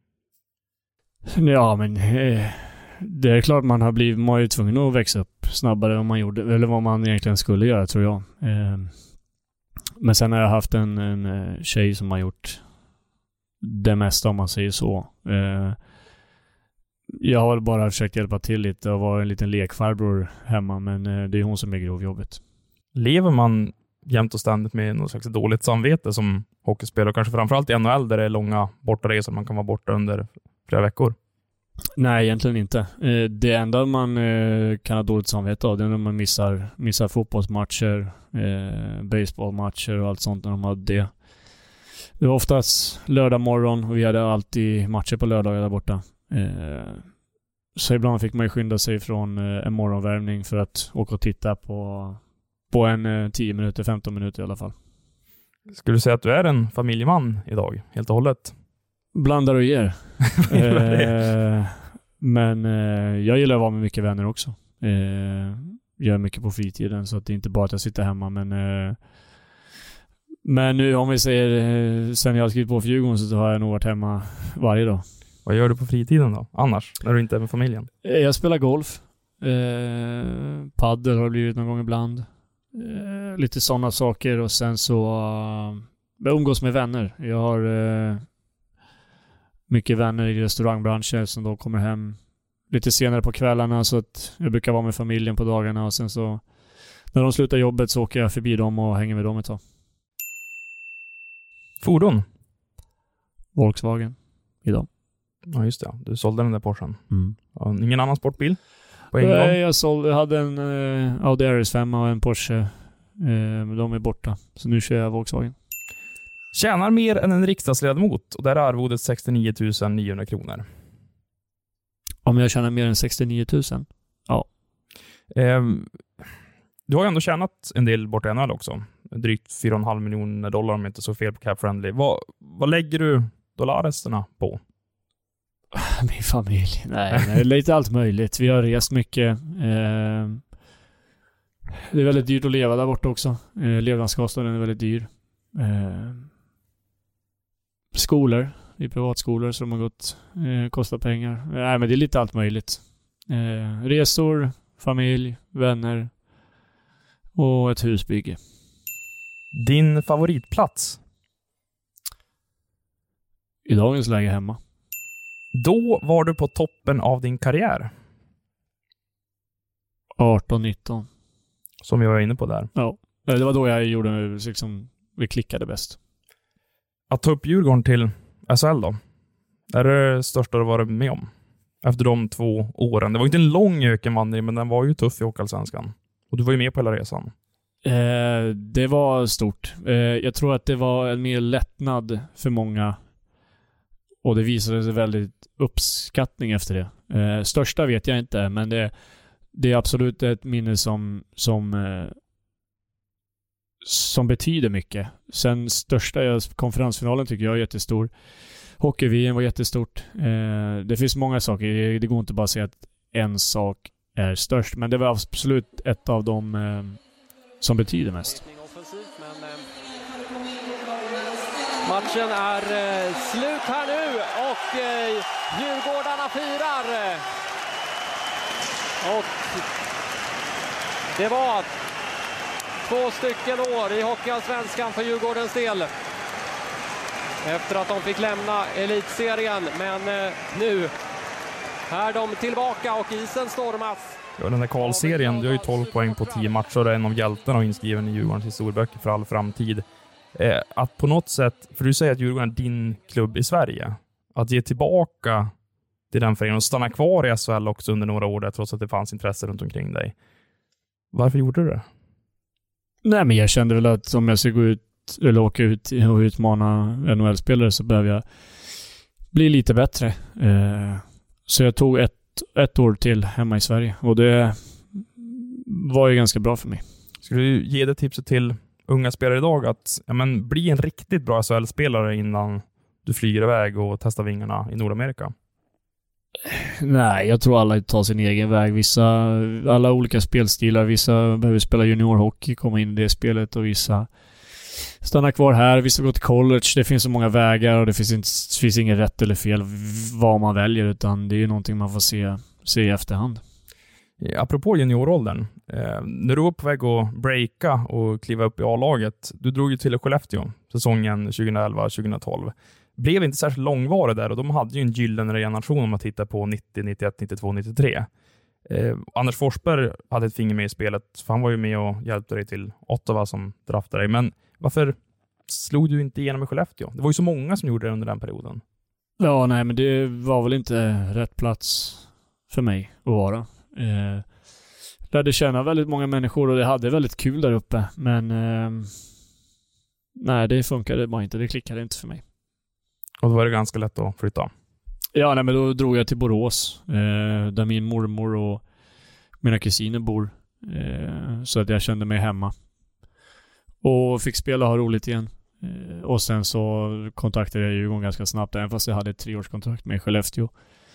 Ja, men det är klart man är ju tvungen att växa upp snabbare än man gjorde, eller vad man egentligen skulle göra, tror jag. Men sen har jag haft en tjej som har gjort det mesta, om man säger så. Jag har bara försökt hjälpa till lite och vara en liten lekfarbror hemma, men det är hon som är grovjobbet. Lever man jämt och ständigt med något slags dåligt samvete som hockeyspelare, och kanske framförallt i NHL där det är långa bortaresor, man kan vara borta under flera veckor? Nej, egentligen inte. Det enda man kan ha dåligt samvete av, det är när man missar fotbollsmatcher, baseballmatcher och allt sånt när de hade det. Det var oftast lördag morgon och vi hade alltid matcher på lördagar där borta. Så ibland fick man ju skynda sig från en morgonvärmning för att åka och titta på en 10 minuter, 15 minuter i alla fall. Skulle du säga att du är en familjeman idag, helt och hållet? Blandar och ger. Men jag gillar att vara med mycket vänner också. Gör mycket på fritiden, så att det är inte bara att jag sitter hemma. Men nu, om vi säger sen jag har skrivit på för Djurgården, så har jag nog varit hemma varje dag. Vad gör du på fritiden då? Annars, när du inte är med familjen? Jag spelar golf. Paddel har det blivit någon gång ibland. Lite sådana saker. Och sen så jag umgås med vänner. Jag har mycket vänner i restaurangbranschen som då kommer hem lite senare på kvällarna, så att jag brukar vara med familjen på dagarna, och sen så när de slutar jobbet så åker jag förbi dem och hänger med dem ett tag. Fordon? Volkswagen idag. Ja, just det. Du sålde den där Porschen. Mm. Ja, ingen annan sportbil? På en gång? Jag hade en Audi RS5 och en Porsche. Men de är borta. Så nu kör jag Volkswagen. Tjänar mer än en riksdagsledamot, och där är arvodet 69 900 kronor. Om jag tjänar mer än 69 000? Ja. Du har ju ändå tjänat en del borta i NHL också. Drygt 4,5 miljoner dollar, om jag inte så fel på Cap Friendly. Vad lägger du dollarresterna på? Min familj. Nej, lite allt möjligt. Vi har rest mycket. Det är väldigt dyrt att leva där borta också. Levnadskostnaden är väldigt dyr. Skolor i privatskolor som har gått kostar pengar. Nej, men det är lite allt möjligt. Resor, familj, vänner och ett husbygge. Din favoritplats? I dagens läge hemma. Då var du på toppen av din karriär? 18-19. Som jag var inne på där. Ja, det var då jag gjorde liksom, vi klickade bäst. Att ta upp Djurgården till SHL då? Är det största du varit med om? Efter de 2 åren. Det var inte en lång ökenvandring, men den var ju tuff i Hockeyallsvenskan. Och du var ju med på hela resan. Det var stort. Jag tror att det var en mer lättnad för många. Och det visade sig väldigt uppskattning efter det. Största vet jag inte, men det är absolut ett minne som betyder mycket. Sen största konferensfinalen tycker jag är jättestor. Hockey-VM var jättestort. Det finns många saker. Det går inte bara att säga att en sak är störst, men det var absolut ett av dem som betyder mest. Matchen är slut här nu och Djurgårdarna firar. Och det var 2 stycken år i Hockeyallsvenskan för Djurgårdens del. Efter att de fick lämna elitserien, men nu är de tillbaka och isen stormas. Ja, den här kvalserien, du har ju 12 poäng på 10 matcher och är en av hjältarna och inskriven i Djurgårdens historieböcker för all framtid. Att på något sätt, för du säger att Djurgården är din klubb i Sverige, att ge tillbaka till den föreningen och stanna kvar i SHL också under några år där, trots att det fanns intresse runt omkring dig. Varför gjorde du det? Nej, men jag kände väl att om jag ska gå ut eller åka ut och utmana NHL-spelare så behöver jag bli lite bättre. Så jag tog ett år till hemma i Sverige och det var ju ganska bra för mig. Skulle du ge det tipset till unga spelare idag att bli en riktigt bra SHL-spelare innan du flyger iväg och testar vingarna i Nordamerika? Nej, jag tror alla tar sin egen väg. Alla olika spelstilar. Vissa behöver spela juniorhockey, komma in i det spelet, och vissa stannar kvar här. Vissa går till college. Det finns så många vägar och det finns inget rätt eller fel vad man väljer, utan det är ju någonting man får se i efterhand. Apropå junioråldern, när du var på väg att breaka och kliva upp i A-laget, du drog ju till Skellefteå säsongen 2011-2012. Blev inte särskilt långvarig där och de hade ju en gyllene generation om man tittar på 90, 91, 92, 93. Anders Forsberg hade ett finger med i spelet, för han var ju med och hjälpte dig till Ottawa som draftade dig. Men varför slog du inte igenom i Skellefteå? Det var ju så många som gjorde det under den perioden. Ja, nej, men det var väl inte rätt plats för mig att vara. Lärde känna väldigt många människor och det hade väldigt kul där uppe. Men nej, det funkade bara inte. Det klickade inte för mig. Och då var det ganska lätt att flytta. Ja, nej, men då drog jag till Borås. Där min mormor och mina kusiner bor. Så att jag kände mig hemma. Och fick spela och ha roligt igen. Och sen så kontaktade jag Djurgården ganska snabbt. Även fast jag hade ett 3-årskontrakt med Skellefteå.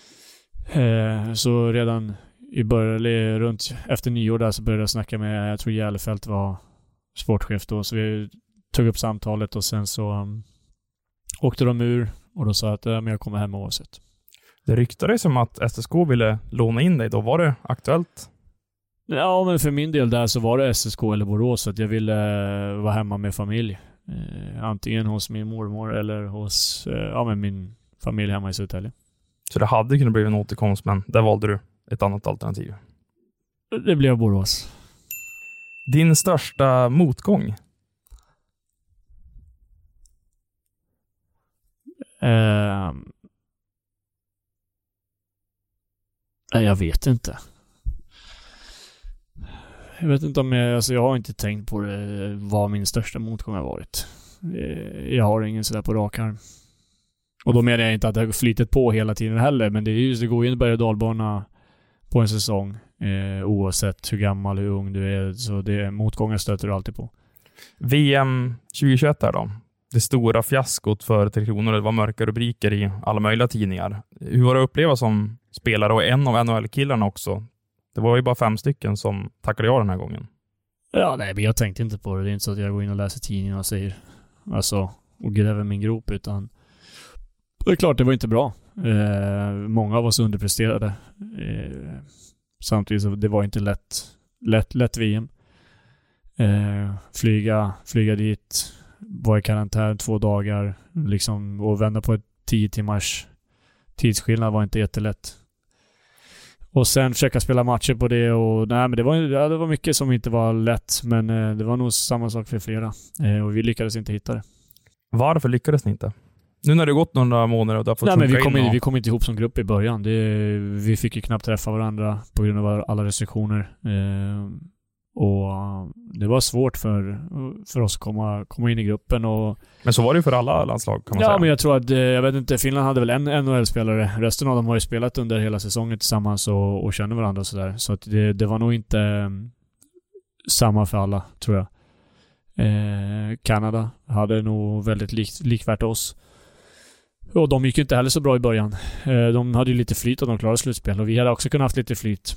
Så redan runt efter nyår där så började jag snacka med, jag tror Järlefelt var sportchef då, så vi tog upp samtalet och sen så åkte de ur och då sa att men jag kommer hem oavsett. Det ryktades som att SSK ville låna in dig då, var det aktuellt? Ja, men för min del där så var det SSK eller Borås, så att jag ville vara hemma med familj. Antingen hos min mormor eller hos min familj hemma i Södertälje. Så det hade kunnat bli en återkomst, men där valde du ett annat alternativ. Det blev Borås. Din största motgång? Jag vet inte. Jag vet inte om jag har inte tänkt på det, vad min största motgång har varit. Jag har ingen sådär på rak arm. Och då menar jag inte att det har flyttat på hela tiden heller, men det går ju en berg- och dalbana på en säsong, oavsett hur gammal, hur ung du är, så det motgångar stöter du alltid på. VM 2021 där då. Det stora fiaskot för Tre Kronor, det var mörka rubriker i alla möjliga tidningar. Hur var det att uppleva som spelare och en av NHL-killarna också? Det var ju bara 5 stycken som tackade jag den här gången. Ja, nej, men jag tänkte inte på det. Det är inte så att jag går in och läser tidningen och säger och gräver min grop, utan det är klart, det var inte bra. Många av oss underpresterade. Samtidigt så det var inte lätt VM. Flyga dit, vara i karantän 2 dagar liksom, och vända på ett 10 timmars tidsskillnad var inte jättelätt. Och sen försöka spela matcher på det, och nej, men det var mycket som inte var lätt, men det var nog samma sak för flera. Och vi lyckades inte hitta det. Varför lyckades ni inte? Nu när det gått några månader och du har fått vi kom inte ihop som grupp i början. Vi fick ju knappt träffa varandra på grund av alla restriktioner. Och det var svårt för oss att komma in i gruppen. Men så var det ju för alla landslag, kan man säga. Ja, men jag tror att, jag vet inte, Finland hade väl en NHL-spelare. Resten av dem har ju spelat under hela säsongen tillsammans och känner varandra och sådär. Så att det var nog inte samma för alla, tror jag. Kanada hade nog väldigt likvärt oss. Och de gick ju inte heller så bra i början. De hade ju lite flyt och de klarade slutspel. Och vi hade också kunnat haft lite flyt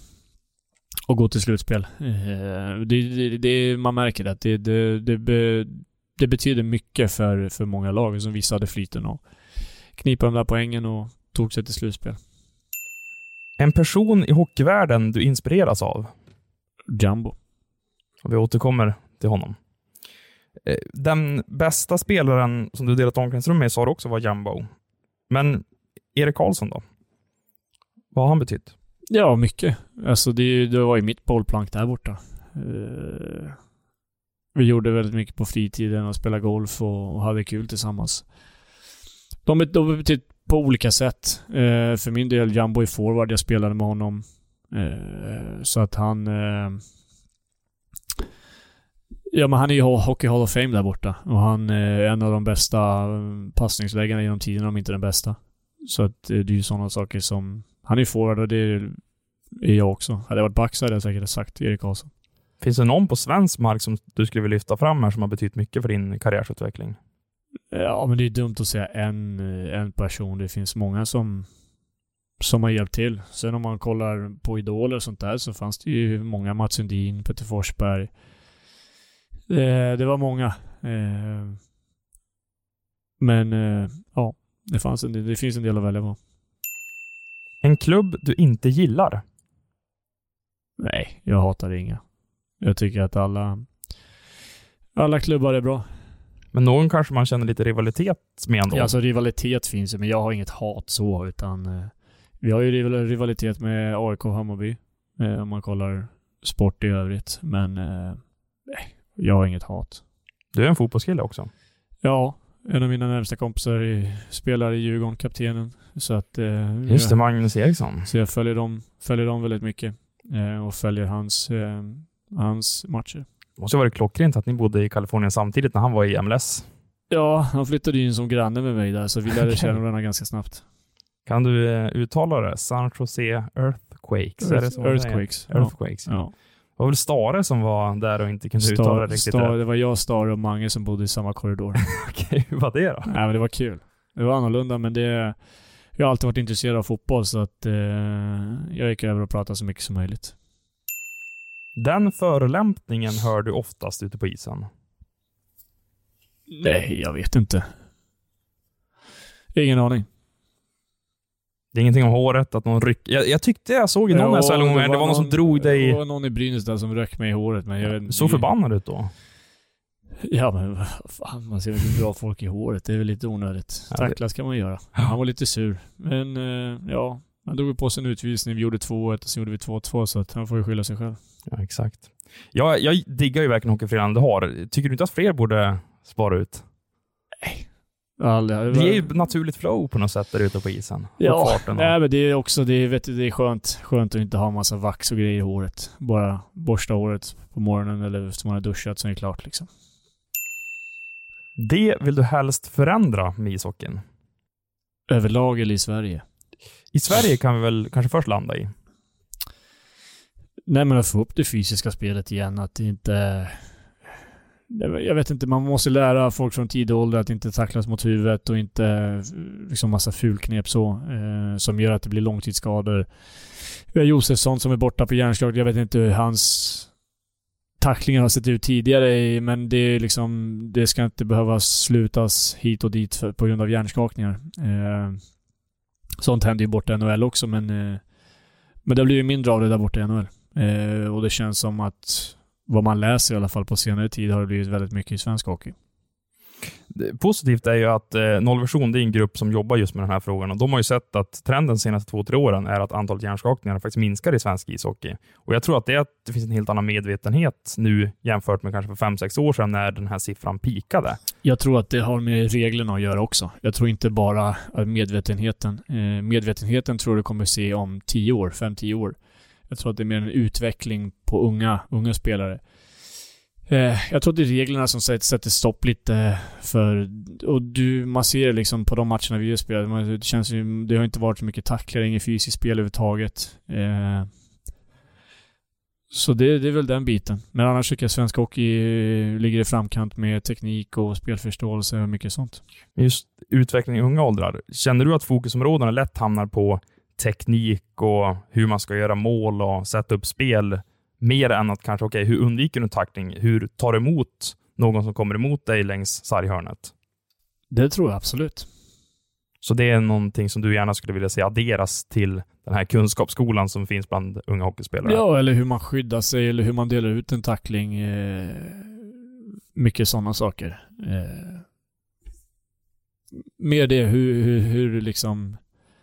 och gå till slutspel. Man märker att det det betyder mycket för många lag som visade flyten och knipa de där poängen och tog sig till slutspel. En person i hockeyvärlden du inspireras av? Jumbo. Och vi återkommer till honom. Den bästa spelaren som du delat omklädningsrum med sa du också var Jumbo. Men Erik Karlsson då? Vad har han betytt? Ja, mycket. Alltså det var ju mitt bollplank där borta. Vi gjorde väldigt mycket på fritiden och spelade golf och hade kul tillsammans. De har betytt på olika sätt. För min del, Jumbo är forward. Jag spelade med honom. Så att han... Ja, men han är ju Hockey Hall of Fame där borta. Och han är en av de bästa passningsläggarna genom tiden, om inte den bästa. Så att det är ju sådana saker som... Han är forward och det är jag också. Hade jag varit back så hade jag säkert sagt Erik Karlsson. Finns det någon på svensk mark som du skulle vilja lyfta fram här som har betytt mycket för din karriärsutveckling? Ja, men det är dumt att säga en person. Det finns många som har hjälpt till. Sen om man kollar på idoler och sånt där så fanns det ju många. Mats Sundin, Peter Forsberg. Det var många. Men ja, det finns en del att välja på. En klubb du inte gillar? Nej, jag hatar inga. Jag tycker att alla klubbar är bra. Men någon kanske man känner lite rivalitet med ändå? Ja, alltså rivalitet finns ju, men jag har inget hat så, utan vi har ju rivalitet med AIK och Hammarby om man kollar sport i övrigt, men jag har inget hat. Du är en fotbollskille också? Ja, en av mina närmsta kompisar spelar i Djurgården, kaptenen. Så att, just det, Magnus Eriksson. Så jag följer dem väldigt mycket och följer hans matcher. Måste vara klockrent att ni bodde i Kalifornien samtidigt när han var i MLS. Ja, han flyttade in som granne med mig där, så vi lärde känna varandra ganska snabbt. Kan du uttala det? San Jose Earthquakes? Är det så Earthquakes. Earthquakes. Ja. Det var väl Stare som var där och inte kunde uttala det riktigt. Det var jag, Stare och Mange som bodde i samma korridor. Okej, hur var det då? Nej, men det var kul. Det var annorlunda, men jag har alltid varit intresserad av fotboll, så att jag gick över och pratade så mycket som möjligt. Den förolämpningen hör du oftast ute på isen? Nej, jag vet inte. Ingen aning. Det är ingenting om håret, att någon jag tyckte jag såg i någon SHL det var någon som drog dig... Det var någon i Brynäs där som röck mig i håret, men jag vet, så förbannad ut då? Ja, men fan, man ser väl hur bra folk i håret. Det är väl lite onödigt. Ja, tacklas kan man göra. Han var lite sur. Men ja, han drog på sig en utvisning. Vi gjorde 2-1 och så gjorde vi 2-2, så att han får ju skylla sig själv. Ja, exakt. Jag diggar ju verkligen hockeyfredan du har. Tycker du inte att fler borde spara ut? Nej. Det är ju naturligt flow på något sätt där ute på isen. Ja, nej, men det är också det är skönt att inte ha en massa vax och grejer i håret. Bara borsta håret på morgonen eller efter man har duschat, så är det klart liksom. Det vill du helst förändra med ishockeyn? Överlag eller i Sverige? I Sverige kan vi väl kanske först landa i? Nej, men att få upp det fysiska spelet igen. Att det inte... Jag vet inte, man måste lära folk från tidig ålder att inte tacklas mot huvudet och inte liksom massa fulknep så som gör att det blir långtidsskador. Vi har Josefsson som är borta på hjärnslag. Jag vet inte hur hans tacklingar har sett ut tidigare, men det är liksom, det ska inte behöva slutas hit och dit på grund av hjärnskakningar. Sånt händer ju borta i NHL också, men det blir ju mindre av det där borta i NHL. Och det känns som att vad man läser i alla fall på senare tid har det blivit väldigt mycket i svensk hockey. Positivt är ju att Nollvision, det är en grupp som jobbar just med den här frågan, och de har ju sett att trenden de senaste 2-3 åren är att antalet hjärnskakningar faktiskt minskar i svensk ishockey. Och jag tror att det finns en helt annan medvetenhet nu jämfört med kanske för 5-6 år sedan när den här siffran pikade. Jag tror att det har med reglerna att göra också. Jag tror inte bara medvetenheten. Medvetenheten tror jag kommer se om 5-10 år. Jag tror att det är mer en utveckling på unga spelare. Jag tror att det är reglerna som sätter stopp lite för... Och man ser liksom på de matcherna vi har spelat, det har inte varit så mycket tacklar, ingen fysiskt spel överhuvudtaget. Så det är väl den biten. Men annars tycker jag svensk hockey ligger i framkant med teknik och spelförståelse och mycket sånt. Just utveckling i unga åldrar. Känner du att fokusområdena lätt hamnar på teknik och hur man ska göra mål och sätta upp spel mer än att kanske, hur undviker du tackling? Hur tar du emot någon som kommer emot dig längs sarghörnet. Det tror jag absolut. Så det är någonting som du gärna skulle vilja se adderas till den här kunskapsskolan som finns bland unga hockeyspelare? Ja, eller hur man skyddar sig eller hur man delar ut en tackling. Mycket sådana saker. Mer det hur liksom...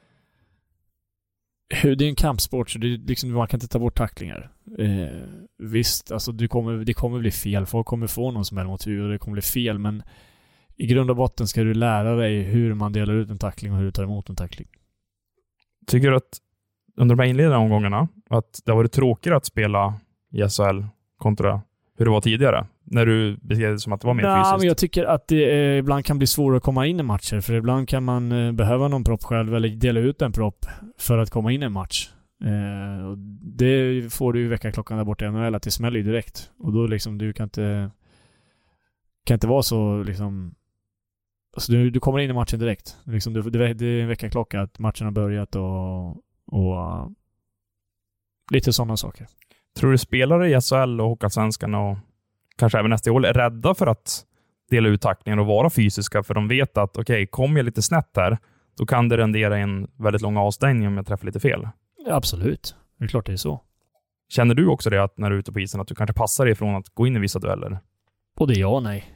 Det är en kampsport så det liksom, man kan inte ta bort tacklingar. Visst, alltså det kommer bli fel. Folk kommer få någon smäll mot huvudet och det kommer bli fel, men i grund och botten ska du lära dig hur man delar ut en tackling och hur du tar emot en tackling. Tycker du att under de här inledande omgångarna att det har varit tråkigare att spela i SHL kontra hur det var tidigare? När du beskrev det som att det var mer fysiskt. Men jag tycker att det ibland kan bli svårare att komma in i matcher. För ibland kan man behöva någon propp själv eller dela ut en propp för att komma in i en match. Det får du ju väckarklockan där borta i NHL att det smäller ju direkt. Och då liksom du kan inte vara så liksom... Alltså du kommer in i matchen direkt. Liksom det är en väckarklocka att matchen har börjat och lite sådana saker. Tror du spelare i SHL och Hockeyallsvenskan och kanske även nästa år är rädda för att dela ut tacklingar och vara fysiska, för de vet att okej, kommer jag lite snett här, då kan det rendera en väldigt lång avstängning om jag träffar lite fel? Ja, absolut. Det är klart det är så. Känner du också det att när du är ute på isen att du kanske passar dig ifrån att gå in i vissa dueller? Både ja och nej.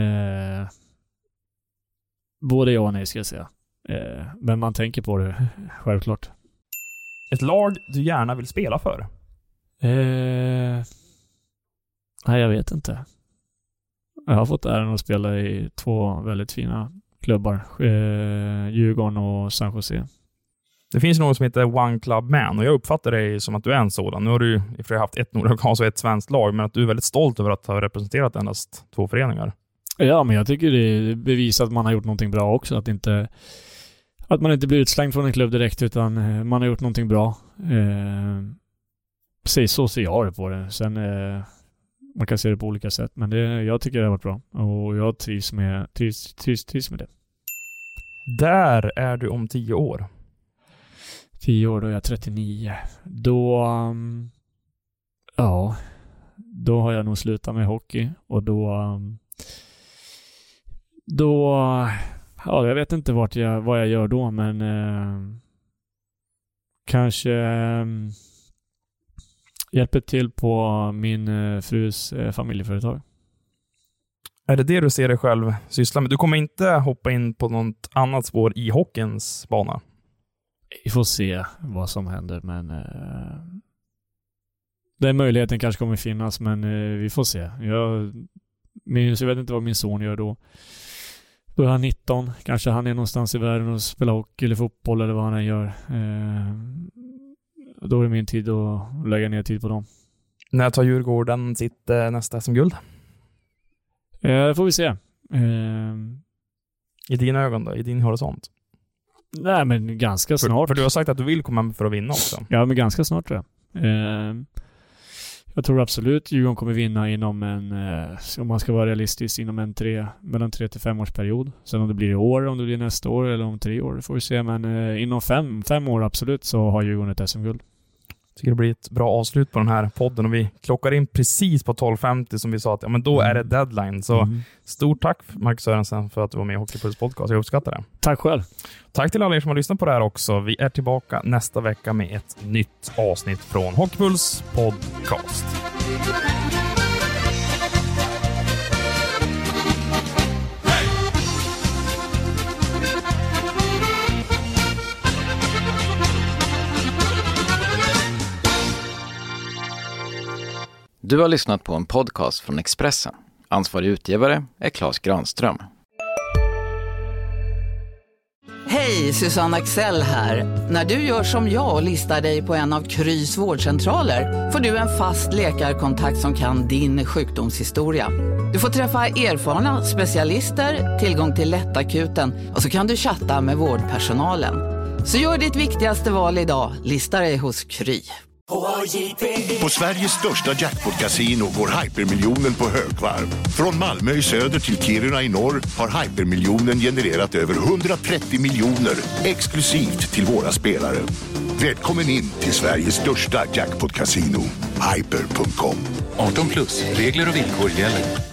Både ja och nej ska jag säga. Men man tänker på det, självklart. Ett lag du gärna vill spela för? Nej, jag vet inte. Jag har fått äran att spela i 2 väldigt fina klubbar. Djurgården och San Jose. Det finns något som heter One Club Man och jag uppfattar dig som att du är en sådan. Nu har du i och för sig haft ett Nordamerikansk och ett svenskt lag, men att du är väldigt stolt över att ha representerat endast 2 föreningar. Ja, men jag tycker det bevisar att man har gjort någonting bra också. Att man inte blir utslängd från en klubb direkt, utan man har gjort någonting bra. Precis så ser jag det på det. Sen man kan se det på olika sätt, men jag tycker det har varit bra. Och jag trivs med det. Där är du om 10 år. 10 år, då är jag 39. Då har jag nog slutat med hockey. Och jag vet inte vad jag gör då, men kanske hjälper till på min frus familjeföretag. Är det du ser dig själv syssla med? Du kommer inte hoppa in på något annat spår i hockeyns bana? Vi får se vad som händer, men den möjligheten kanske kommer finnas, men vi får se. Jag vet inte vad min son gör då. Då är han 19. Kanske han är någonstans i världen och spelar hockey eller fotboll eller vad han gör. Då är det min tid att lägga ner tid på dem. När tar Djurgården sitt nästa SM-guld? Det får vi se. I dina ögon då? I din horisont? Nej, men ganska snart. För du har sagt att du vill komma för att vinna också. Ja, men ganska snart tror jag. Jag tror absolut Djurgården kommer vinna inom om man ska vara realistisk, inom mellan 3 till 5 års period. Sen om det blir i år, om det blir nästa år eller om 3 år, det får vi se. Men inom 5 år absolut så har Djurgården ett SM-guld. Jag tycker det blir ett bra avslut på den här podden och vi klockar in precis på 12:50 som vi sa att men då är det deadline. Så stort tack Marcus Sörensen för att du var med i Hockeypuls podcast. Jag uppskattar det. Tack själv. Tack till alla er som har lyssnat på det här också. Vi är tillbaka nästa vecka med ett nytt avsnitt från Hockeypuls podcast. Du har lyssnat på en podcast från Expressen. Ansvarig utgivare är Claes Granström. Hej, Susanne Axel här. När du gör som jag och listar dig på en av Krys vårdcentraler får du en fast läkarkontakt som kan din sjukdomshistoria. Du får träffa erfarna specialister, tillgång till lättakuten och så kan du chatta med vårdpersonalen. Så gör ditt viktigaste val idag, listar dig hos Kry. På Sveriges största jackpot-casino går hypermiljonen på högvarv. Från Malmö i söder till Kiruna i norr har hypermiljonen genererat över 130 miljoner exklusivt till våra spelare. Välkommen in till Sveriges största jackpot-casino, hyper.com. 18+, regler och villkor gäller.